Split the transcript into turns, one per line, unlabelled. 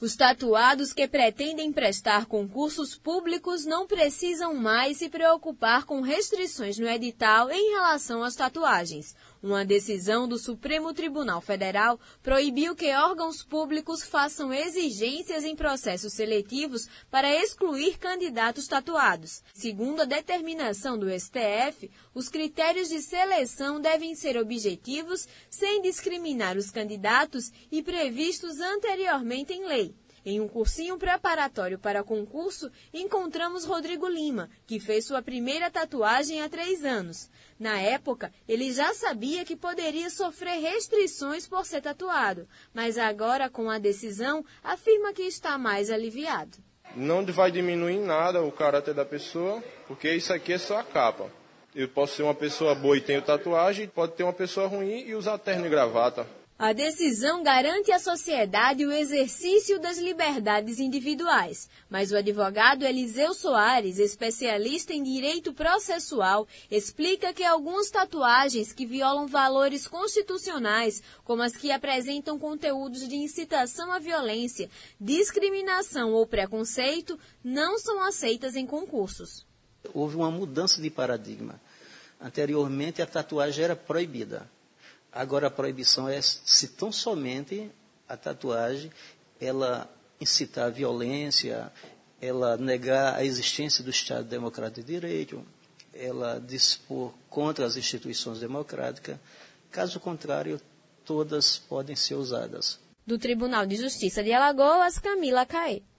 Os tatuados que pretendem prestar concursos públicos não precisam mais se preocupar com restrições no edital em relação às tatuagens. Uma decisão do Supremo Tribunal Federal proibiu que órgãos públicos façam exigências em processos seletivos para excluir candidatos tatuados. Segundo a determinação do STF, os critérios de seleção devem ser objetivos, sem discriminar os candidatos e previstos anteriormente em lei. Em um cursinho preparatório para concurso, encontramos Rodrigo Lima, que fez sua primeira tatuagem há 3 anos. Na época, ele já sabia que poderia sofrer restrições por ser tatuado, mas agora, com a decisão, afirma que está mais aliviado.
Não vai diminuir em nada o caráter da pessoa, porque isso aqui é só a capa. Eu posso ser uma pessoa boa e tenho tatuagem, pode ter uma pessoa ruim e usar terno e gravata.
A decisão garante à sociedade o exercício das liberdades individuais, mas o advogado Eliseu Soares, especialista em direito processual, explica que algumas tatuagens que violam valores constitucionais, como as que apresentam conteúdos de incitação à violência, discriminação ou preconceito, não são aceitas em concursos.
Houve uma mudança de paradigma. Anteriormente, a tatuagem era proibida. Agora a proibição é se tão somente a tatuagem ela incitar a violência, ela negar a existência do Estado Democrático de Direito, ela dispor contra as instituições democráticas. Caso contrário, todas podem ser usadas.
Do Tribunal de Justiça de Alagoas, Camila Caê.